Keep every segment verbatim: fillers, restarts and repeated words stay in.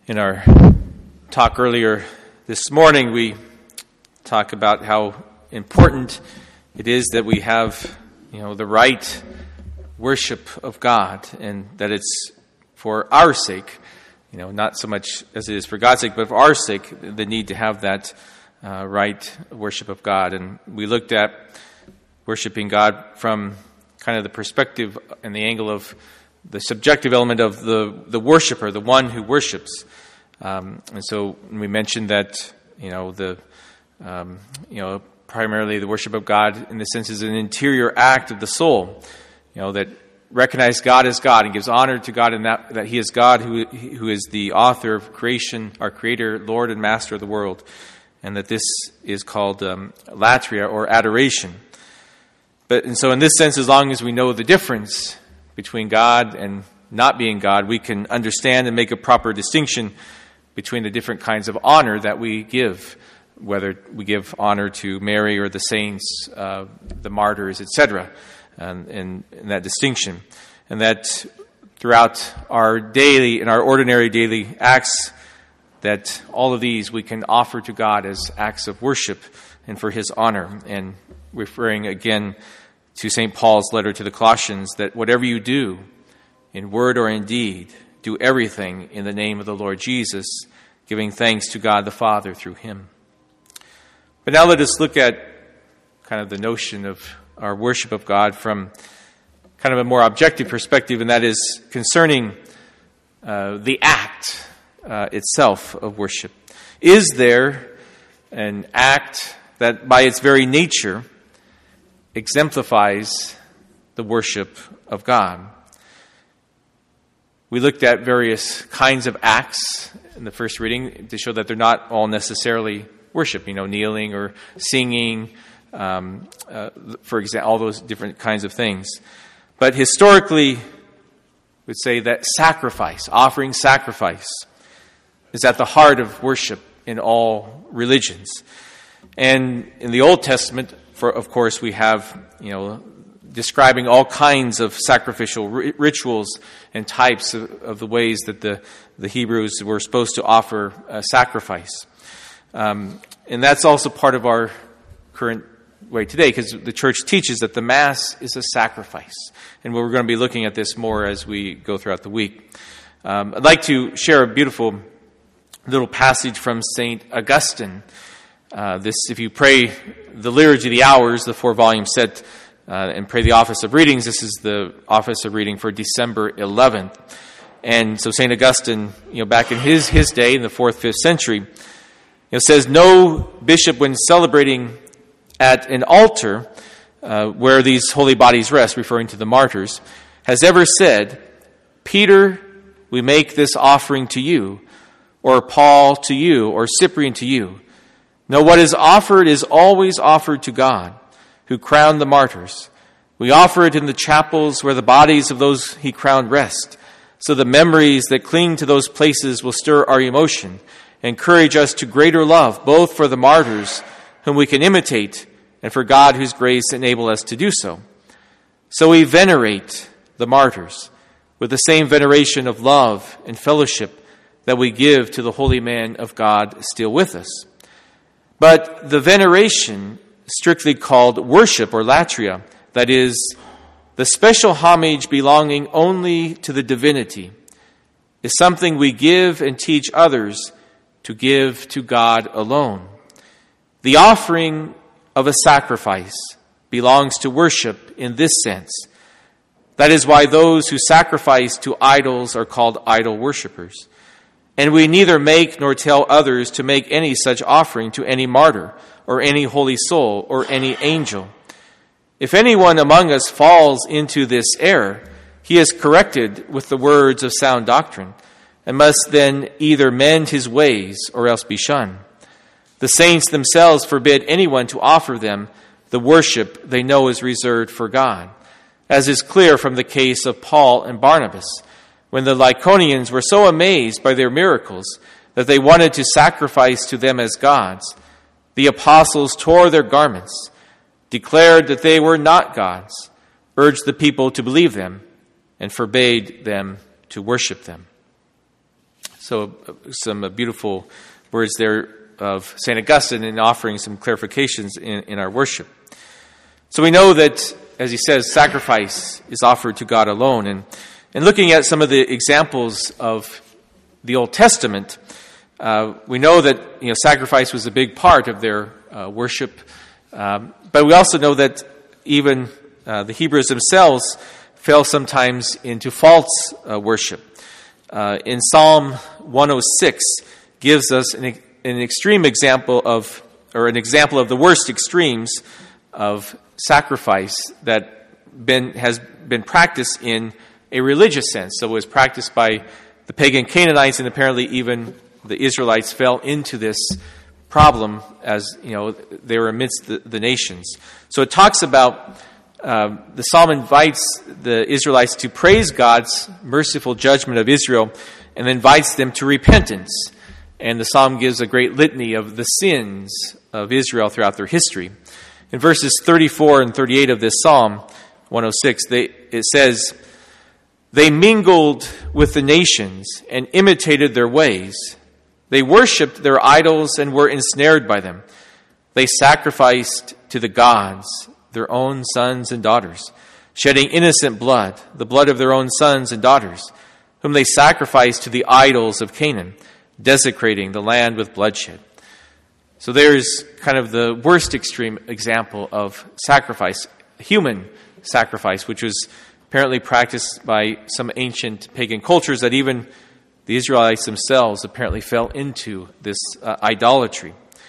In our talk earlier this morning, we talk about how important it is that we have, you know, the right worship of God, and that it's for our sake, you know, not so much as it is for God's sake, but for our sake, the need to have that uh, right worship of God. And we looked at worshiping God from kind of the perspective and the angle of the subjective element of the, the worshiper, the one who worships. Um, and so we mentioned that, you know, the, um, you know, primarily the worship of God in the sense is an interior act of the soul, you know, that recognizes God as God and gives honor to God in that, that He is God who, who is the author of creation, our Creator, Lord and Master of the world, and that this is called um, latria or adoration. But and so in this sense, as long as we know the difference between God and not being God, we can understand and make a proper distinction between the different kinds of honor that we give, whether we give honor to Mary or the saints, uh, the martyrs, et cetera, and, and, and that distinction. And that throughout our daily, in our ordinary daily acts, that all of these we can offer to God as acts of worship and for His honor. And referring again to Saint Paul's letter to the Colossians, that whatever you do, in word or in deed, do everything in the name of the Lord Jesus, giving thanks to God the Father through Him. But now let us look at kind of the notion of our worship of God from kind of a more objective perspective, and that is concerning uh, the act uh, itself of worship. Is there an act that by its very nature exemplifies the worship of God? We looked at various kinds of acts in the first reading to show that they're not all necessarily worship, you know, kneeling or singing, um, uh, for example, all those different kinds of things. But historically, we'd say that sacrifice, offering sacrifice, is at the heart of worship in all religions. And in the Old Testament, for of course, we have, you know, describing all kinds of sacrificial ri- rituals and types of, of the ways that the, the Hebrews were supposed to offer a sacrifice. Um, and that's also part of our current way today, because the church teaches that the Mass is a sacrifice. And we're going to be looking at this more as we go throughout the week. Um, I'd like to share a beautiful little passage from Saint Augustine. Uh, this, if you pray the Liturgy of the Hours, the four-volume set, uh, and pray the Office of Readings, this is the Office of Reading for December eleventh. And so Saint Augustine, you know, back in his his day, in the fourth, fifth century, you know, says, no bishop, when celebrating at an altar uh, where these holy bodies rest, referring to the martyrs, has ever said, Peter, we make this offering to you, or Paul to you, or Cyprian to you. No, what is offered is always offered to God, who crowned the martyrs. We offer it in the chapels where the bodies of those He crowned rest, so the memories that cling to those places will stir our emotion, encourage us to greater love, both for the martyrs whom we can imitate and for God whose grace enable us to do so. So we venerate the martyrs with the same veneration of love and fellowship that we give to the holy man of God still with us. But the veneration, strictly called worship or latria, that is, the special homage belonging only to the divinity, is something we give and teach others to give to God alone. The offering of a sacrifice belongs to worship in this sense. That is why those who sacrifice to idols are called idol worshippers. And we neither make nor tell others to make any such offering to any martyr or any holy soul or any angel. If anyone among us falls into this error, he is corrected with the words of sound doctrine, and must then either mend his ways or else be shunned. The saints themselves forbid anyone to offer them the worship they know is reserved for God, as is clear from the case of Paul and Barnabas, when the Lycaonians were so amazed by their miracles that they wanted to sacrifice to them as gods. The apostles tore their garments, declared that they were not gods, urged the people to believe them, and forbade them to worship them. So uh, some uh, beautiful words there of Saint Augustine in offering some clarifications in, in our worship. So we know that, as he says, sacrifice is offered to God alone. And, and looking at some of the examples of the Old Testament, uh, we know that you know sacrifice was a big part of their uh, worship. Um, but we also know that even uh, the Hebrews themselves fell sometimes into false uh, worship. Uh, in Psalm one oh six gives us an, an extreme example of, or an example of the worst extremes of sacrifice that been, has been practiced in a religious sense. So it was practiced by the pagan Canaanites, and apparently even the Israelites fell into this problem as you know they were amidst the, the nations. So it talks about um, the psalm invites the Israelites to praise God's merciful judgment of Israel, and invites them to repentance. And the psalm gives a great litany of the sins of Israel throughout their history. In verses thirty-four and thirty-eight of this psalm, one oh six, they, it says, "They mingled with the nations and imitated their ways. They worshipped their idols and were ensnared by them. They sacrificed to the gods their own sons and daughters, shedding innocent blood, the blood of their own sons and daughters, whom they sacrificed to the idols of Canaan, desecrating the land with bloodshed." So there's kind of the worst extreme example of sacrifice, human sacrifice, which was apparently practiced by some ancient pagan cultures that even the Israelites themselves apparently fell into this uh, idolatry.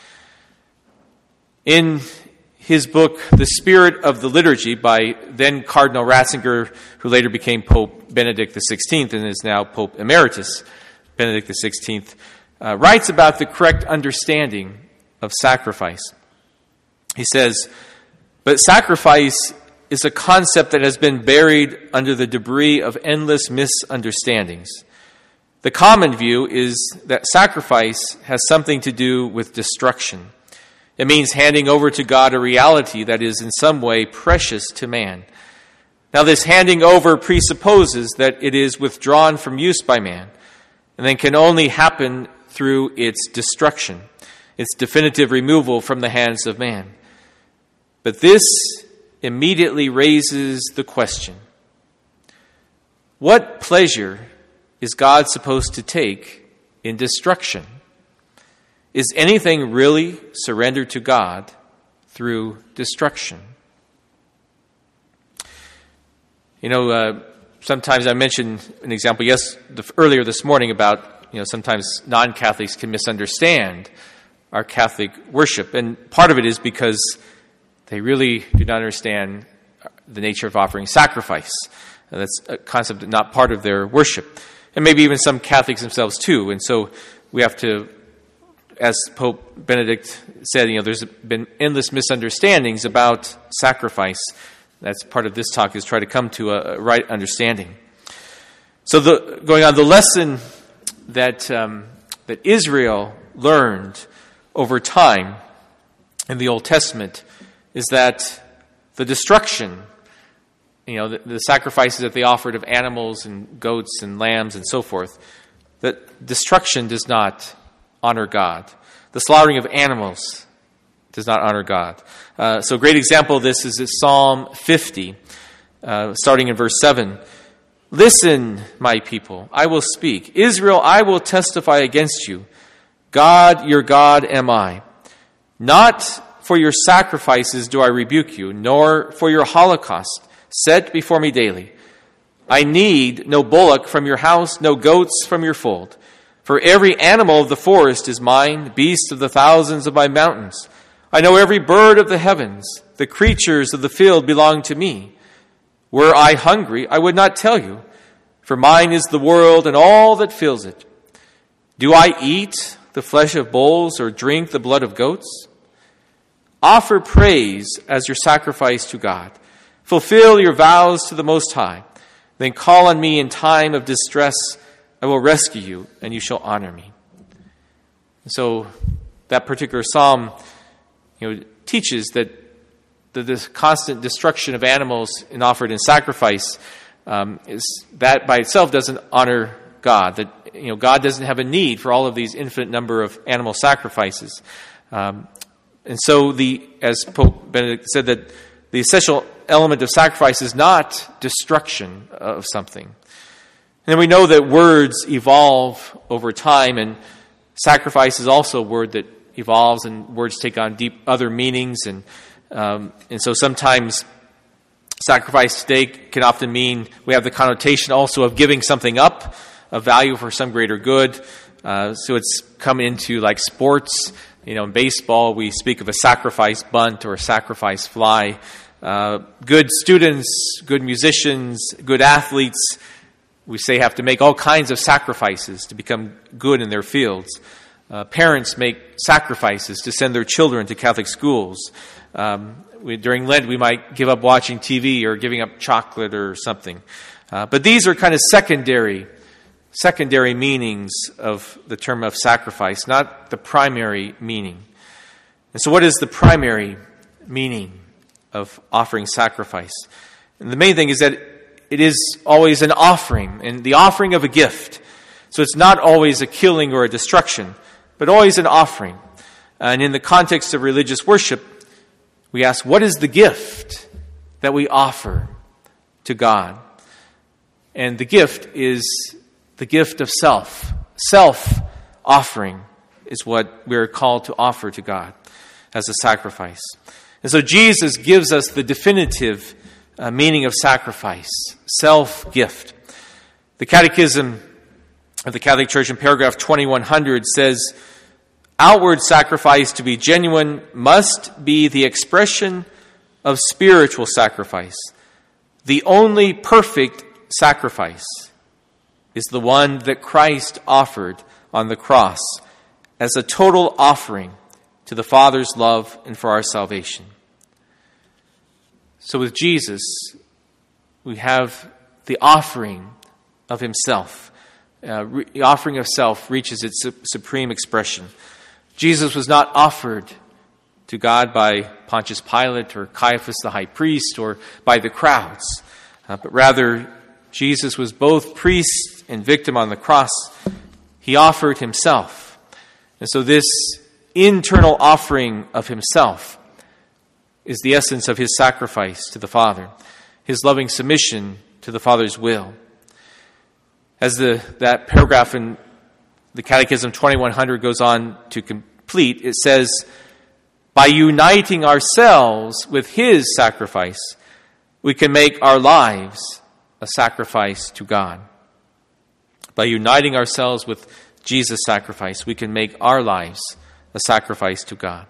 In his book, The Spirit of the Liturgy, by then Cardinal Ratzinger, who later became Pope Benedict the sixteenth and is now Pope Emeritus Benedict the sixteenth, uh, writes about the correct understanding of sacrifice. He says, "But sacrifice is a concept that has been buried under the debris of endless misunderstandings. The common view is that sacrifice has something to do with destruction. It means handing over to God a reality that is in some way precious to man. Now, this handing over presupposes that it is withdrawn from use by man, and then can only happen through its destruction, its definitive removal from the hands of man. But this immediately raises the question, what pleasure is God supposed to take in destruction? Is anything really surrendered to God through destruction?" You know, uh, sometimes I mentioned an example yes the, earlier this morning about, you know, sometimes non-Catholics can misunderstand our Catholic worship. And part of it is because they really do not understand the nature of offering sacrifice. And that's a concept that's not part of their worship. And maybe even some Catholics themselves too. And so we have to, as Pope Benedict said, you know, there's been endless misunderstandings about sacrifice. That's part of this talk, is try to come to a right understanding. So the, going on, the lesson that um, that Israel learned over time in the Old Testament is that the destruction, you know, the, the sacrifices that they offered of animals and goats and lambs and so forth, that destruction does not honor God. The slaughtering of animals does not honor God. Uh, so a great example of this is Psalm fifty, uh, starting in verse seven. "Listen, my people, I will speak. Israel, I will testify against you. God, your God am I. Not for your sacrifices do I rebuke you, nor for your holocaust set before me daily. I need no bullock from your house, no goats from your fold. For every animal of the forest is mine, beasts of the thousands of my mountains. I know every bird of the heavens. The creatures of the field belong to me. Were I hungry, I would not tell you, for mine is the world and all that fills it. Do I eat the flesh of bulls or drink the blood of goats? Offer praise as your sacrifice to God. Fulfill your vows to the Most High. Then call on me in time of distress. I will rescue you, and you shall honor me." So that particular psalm, you know, teaches that the, the constant destruction of animals and offered in sacrifice, um, is that by itself doesn't honor God. That you know, God doesn't have a need for all of these infinite number of animal sacrifices. Um, and so, the as Pope Benedict said, that the essential element of sacrifice is not destruction of something. And then we know that words evolve over time, and sacrifice is also a word that evolves, and words take on deep other meanings. And um, and so sometimes sacrifice today can often mean, we have the connotation also of giving something up, of value for some greater good. Uh, so it's come into like sports. You know, in baseball, we speak of a sacrifice bunt or a sacrifice fly. Uh, good students, good musicians, good athletes, we say have to make all kinds of sacrifices to become good in their fields. Uh, parents make sacrifices to send their children to Catholic schools. Um, we, during Lent, we might give up watching T V or giving up chocolate or something. Uh, but these are kind of secondary secondary meanings of the term of sacrifice, not the primary meaning. And so what is the primary meaning of offering sacrifice? And the main thing is that it is always an offering, and the offering of a gift. So it's not always a killing or a destruction, but always an offering. And in the context of religious worship, we ask, what is the gift that we offer to God? And the gift is the gift of self. Self-offering is what we're called to offer to God as a sacrifice. And so Jesus gives us the definitive uh, meaning of sacrifice, self-gift. The Catechism of the Catholic Church in paragraph twenty-one hundred says, outward sacrifice to be genuine must be the expression of spiritual sacrifice. The only perfect sacrifice is the one that Christ offered on the cross as a total offering to the Father's love and for our salvation. So with Jesus, we have the offering of himself. Uh, re- the offering of self reaches its su- supreme expression. Jesus was not offered to God by Pontius Pilate or Caiaphas the high priest or by the crowds, uh, but rather Jesus was both priest and victim on the cross. He offered himself. And so this internal offering of himself is the essence of his sacrifice to the Father, his loving submission to the Father's will. As the that paragraph in the Catechism twenty-one hundred goes on to complete, it says, by uniting ourselves with his sacrifice, we can make our lives a sacrifice to God. By uniting ourselves with Jesus' sacrifice, we can make our lives a sacrifice to God.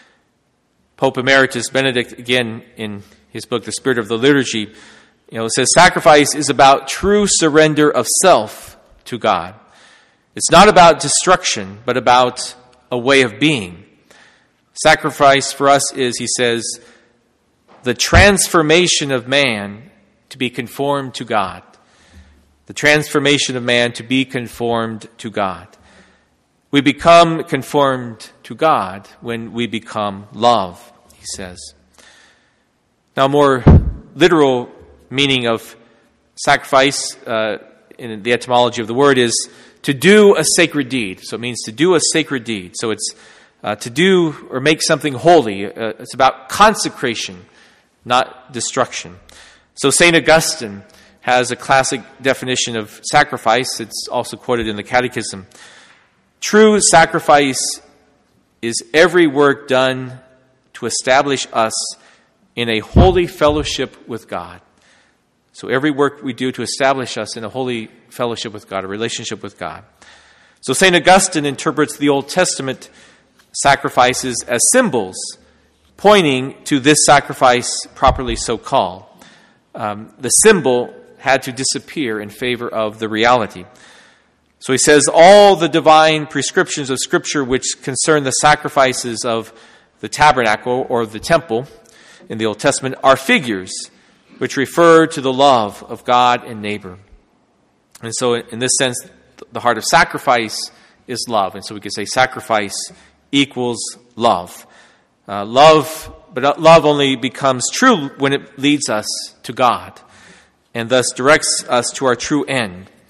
Pope Emeritus Benedict, again, in his book, The Spirit of the Liturgy, you know, says sacrifice is about true surrender of self to God. It's not about destruction, but about a way of being. Sacrifice for us is, he says, the transformation of man to be conformed to God. The transformation of man to be conformed to God. We become conformed to God when we become love, he says. Now, a more literal meaning of sacrifice uh, in the etymology of the word is to do a sacred deed. So it means to do a sacred deed. So it's uh, to do or make something holy. Uh, it's about consecration, not destruction. So Saint Augustine has a classic definition of sacrifice. It's also quoted in the Catechism. True sacrifice is every work done to establish us in a holy fellowship with God. So every work we do to establish us in a holy fellowship with God, a relationship with God. So Saint Augustine interprets the Old Testament sacrifices as symbols, pointing to this sacrifice properly so called. Um, the symbol had to disappear in favor of the reality. So he says, all the divine prescriptions of Scripture which concern the sacrifices of the tabernacle or the temple in the Old Testament are figures which refer to the love of God and neighbor. And so in this sense, the heart of sacrifice is love. And so we could say sacrifice equals love. Uh, love, but love only becomes true when it leads us to God and thus directs us to our true end.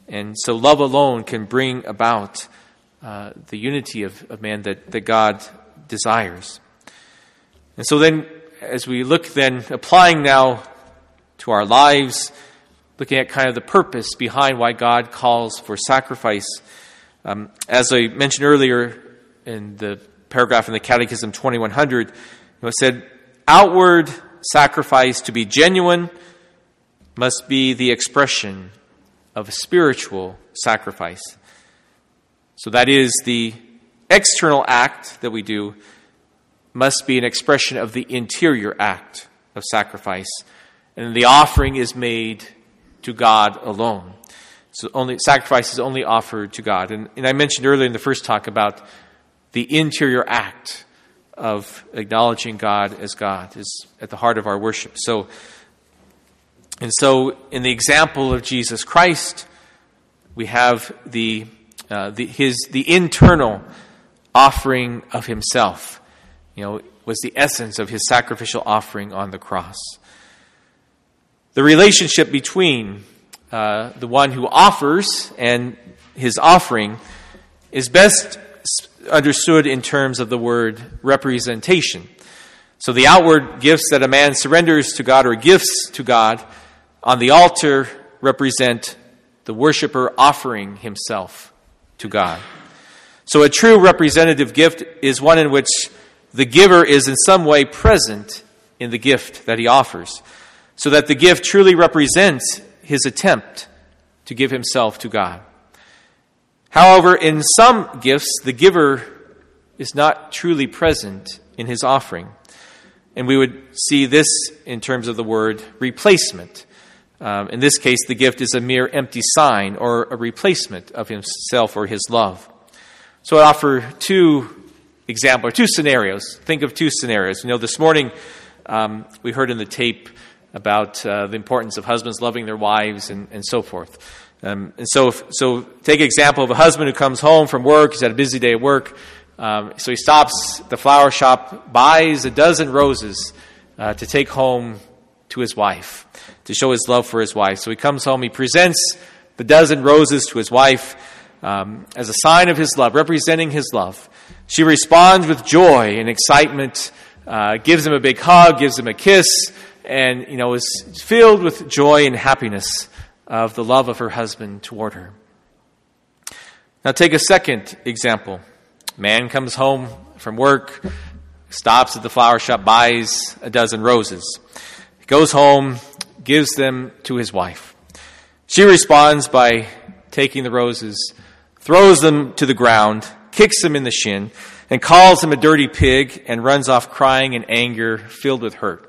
And so love alone can bring about uh, the unity of, of man that, that God desires. And so then, as we look then, applying now to our lives, looking at kind of the purpose behind why God calls for sacrifice. Um, as I mentioned earlier in the paragraph in the Catechism twenty-one hundred, you know, it said, outward sacrifice to be genuine must be the expression of a spiritual sacrifice. So that is, the external act that we do must be an expression of the interior act of sacrifice. And the offering is made to God alone. So only sacrifice is only offered to God. And, and I mentioned earlier in the first talk about the interior act of acknowledging God as God is at the heart of our worship. So, and so in the example of Jesus Christ, we have the uh, the his the internal offering of himself. You know, was the essence of his sacrificial offering on the cross. The relationship between uh, the one who offers and his offering is best understood in terms of the word representation. So the outward gifts that a man surrenders to God, or gifts to God on the altar, represent the worshiper offering himself to God. So a true representative gift is one in which the giver is in some way present in the gift that he offers, so that the gift truly represents his attempt to give himself to God. However, in some gifts, the giver is not truly present in his offering. And we would see this in terms of the word replacement. Um, in this case, the gift is a mere empty sign or a replacement of himself or his love. So I offer two examples, or two scenarios. Think of two scenarios. You know, this morning um, we heard in the tape about uh, the importance of husbands loving their wives and, and so forth. Um, and so, if, so take an example of a husband who comes home from work. He's had a busy day at work. Um, so he stops at the flower shop, buys a dozen roses uh, to take home to his wife, to show his love for his wife. So he comes home, he presents the dozen roses to his wife um, as a sign of his love, representing his love. She responds with joy and excitement, uh, gives him a big hug, gives him a kiss, and, you know, is filled with joy and happiness of the love of her husband toward her. Now take a second example. Man comes home from work, stops at the flower shop, buys a dozen roses. He goes home, gives them to his wife. She responds by taking the roses, throws them to the ground, kicks him in the shin, and calls him a dirty pig, and runs off crying in anger, filled with hurt.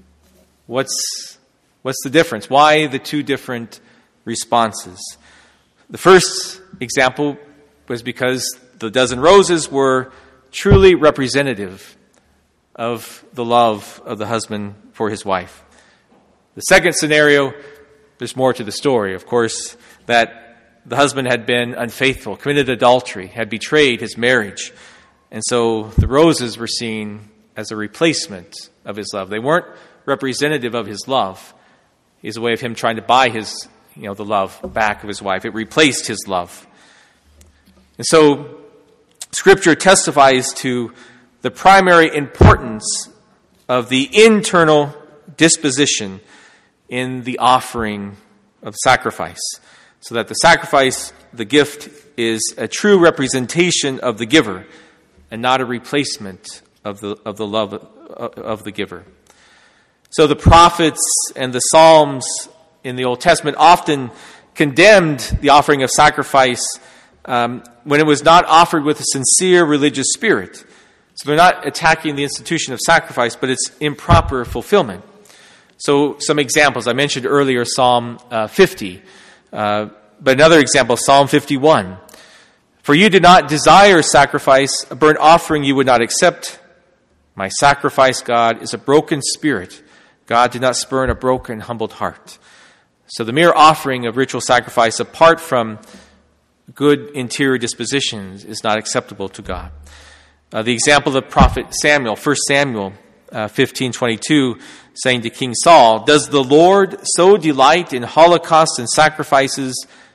What's what's the difference? Why the two different responses? The first example was because the dozen roses were truly representative of the love of the husband for his wife. The second scenario, there's more to the story, of course, that the husband had been unfaithful, committed adultery, had betrayed his marriage. And so the roses were seen as a replacement of his love. They weren't representative of his love. It's a way of him trying to buy his, you know, the love back of his wife. It replaced his love. And so Scripture testifies to the primary importance of the internal disposition in the offering of sacrifice, so that the sacrifice, the gift, is a true representation of the giver and not a replacement of the of the love of the giver. So the prophets and the Psalms in the Old Testament often condemned the offering of sacrifice um, when it was not offered with a sincere religious spirit. So they're not attacking the institution of sacrifice, but its improper fulfillment. So some examples. I mentioned earlier Psalm uh, fifty, uh, but another example, Psalm fifty-one. For you did not desire sacrifice, a burnt offering you would not accept. My sacrifice, God, is a broken spirit. God did not spurn a broken, humbled heart. So the mere offering of ritual sacrifice apart from good interior dispositions is not acceptable to God. Uh, the example of the prophet Samuel, First Samuel uh, fifteen twenty-two, saying to King Saul, does the Lord so delight in holocausts and sacrifices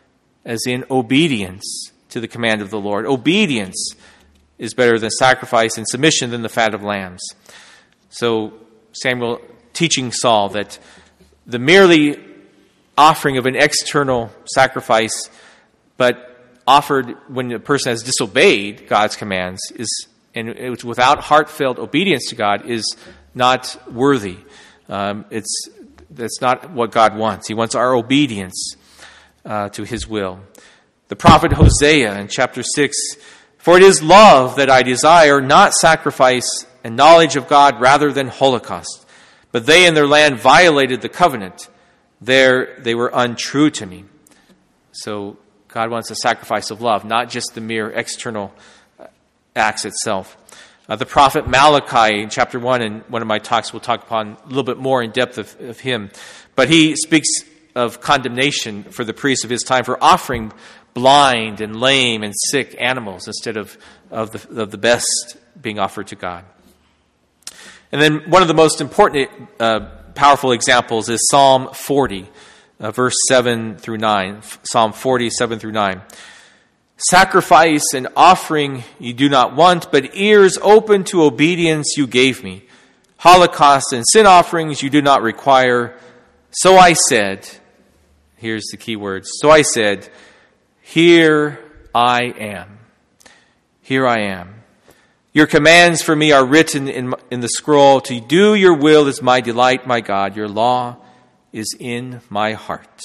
as in obedience to the command of the Lord. Obedience is better than sacrifice, and submission than the fat of lambs. So Samuel teaching Saul that the merely offering of an external sacrifice, but offered when a person has disobeyed God's commands, is and it's without heartfelt obedience to God, is not worthy. Um, it's that's not what God wants. He wants our obedience uh, to His will. The prophet Hosea in chapter six, "For it is love that I desire, not sacrifice, and knowledge of God rather than holocaust. But they in their land violated the covenant. There they were untrue to me." So God wants a sacrifice of love, not just the mere external acts itself. Uh, the prophet Malachi in chapter one, in one of my talks, we'll talk upon a little bit more in depth of, of him. But he speaks of condemnation for the priests of his time for offering blind and lame and sick animals instead of, of, the, of the best being offered to God. And then one of the most important, uh, powerful examples is Psalm forty, uh, verse seven through nine. Psalm forty, seven through nine. "Sacrifice and offering you do not want, but ears open to obedience you gave me. Holocaust and sin offerings you do not require. So I said," here's the key words, "so I said, here I am. Here I am. Your commands for me are written in, in the scroll. To do your will is my delight, my God. Your law is in my heart."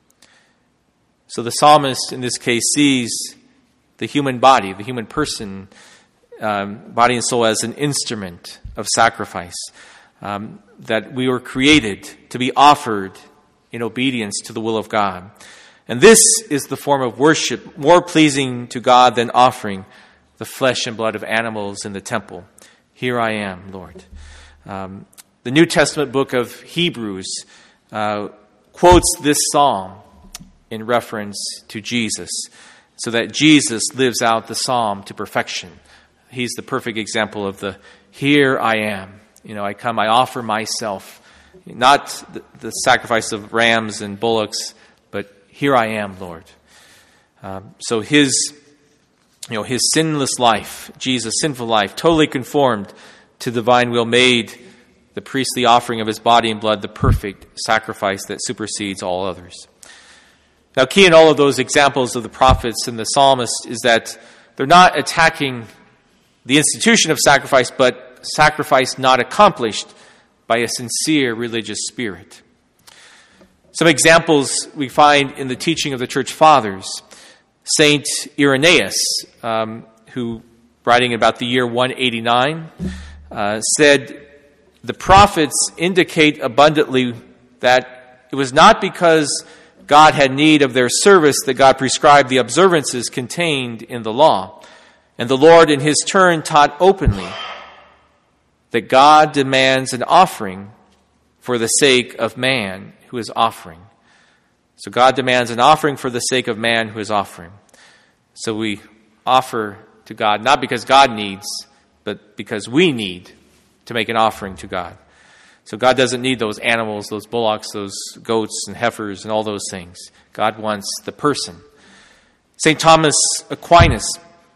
So the psalmist in this case sees the human body, the human person, um, body and soul, as an instrument of sacrifice, um, that we were created to be offered in obedience to the will of God. And this is the form of worship more pleasing to God than offering the flesh and blood of animals in the temple. Here I am, Lord. Um, the New Testament book of Hebrews uh, quotes this psalm in reference to Jesus, so that Jesus lives out the psalm to perfection. He's the perfect example of the here I am. You know, I come, I offer myself, not the, the sacrifice of rams and bullocks, but here I am, Lord. Um, so his, you know, his sinless life, Jesus' sinful life, totally conformed to the divine will, made the priestly offering of his body and blood the perfect sacrifice that supersedes all others. Now, key in all of those examples of the prophets and the psalmist is that they're not attacking the institution of sacrifice, but sacrifice not accomplished by a sincere religious spirit. Some examples we find in the teaching of the church fathers. Saint Irenaeus, um, who, writing about the year one eighty-nine, uh, said, "The prophets indicate abundantly that it was not because God had need of their service that God prescribed the observances contained in the law. And the Lord in his turn taught openly that God demands an offering for the sake of man who is offering." So God demands an offering for the sake of man who is offering. So we offer to God not because God needs, but because we need to make an offering to God. So God doesn't need those animals, those bullocks, those goats and heifers and all those things. God wants the person. Saint Thomas Aquinas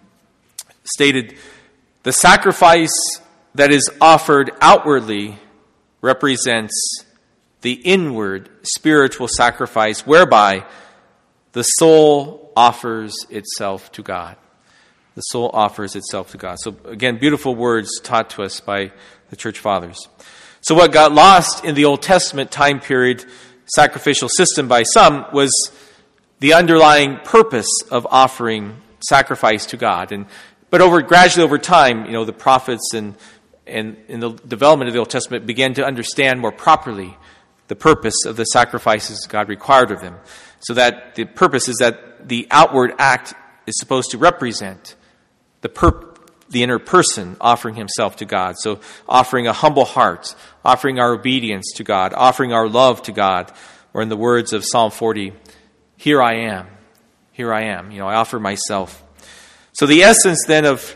stated, "The sacrifice that is offered outwardly represents the inward spiritual sacrifice whereby the soul offers itself to God." The soul offers itself to God. So again, beautiful words taught to us by the church fathers. So what got lost in the Old Testament time period sacrificial system by some was the underlying purpose of offering sacrifice to God. And but over gradually over time, you know, the prophets and and in the development of the Old Testament began to understand more properly the purpose of the sacrifices God required of them. So that the purpose is that the outward act is supposed to represent the purpose, the inner person offering himself to God. So offering a humble heart, offering our obedience to God, offering our love to God, or in the words of Psalm forty, here I am, here I am. You know, I offer myself. So the essence then of,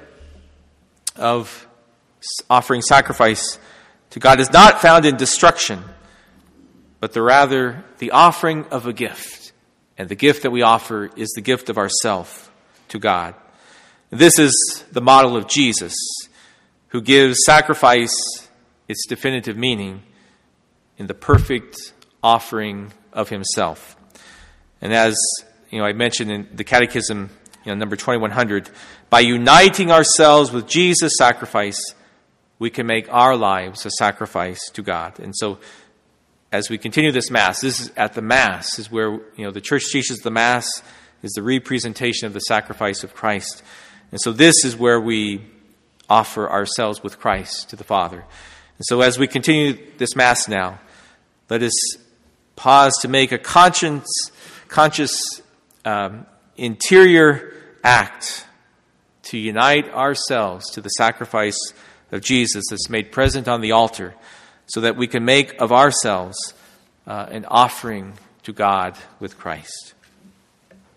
of offering sacrifice to God is not found in destruction, but the rather the offering of a gift, And the gift that we offer is the gift of ourself to God. This is the model of Jesus, who gives sacrifice its definitive meaning in the perfect offering of himself. And as you know, I mentioned in the Catechism, you know, number twenty-one hundred, by uniting ourselves with Jesus' sacrifice, we can make our lives a sacrifice to God. And so, as we continue this Mass, this is at the Mass is where, you know, the Church teaches the Mass is the representation of the sacrifice of Christ. And so this is where we offer ourselves with Christ to the Father. And so as we continue this Mass now, let us pause to make a conscious, conscious um, interior act to unite ourselves to the sacrifice of Jesus that's made present on the altar, so that we can make of ourselves uh, an offering to God with Christ.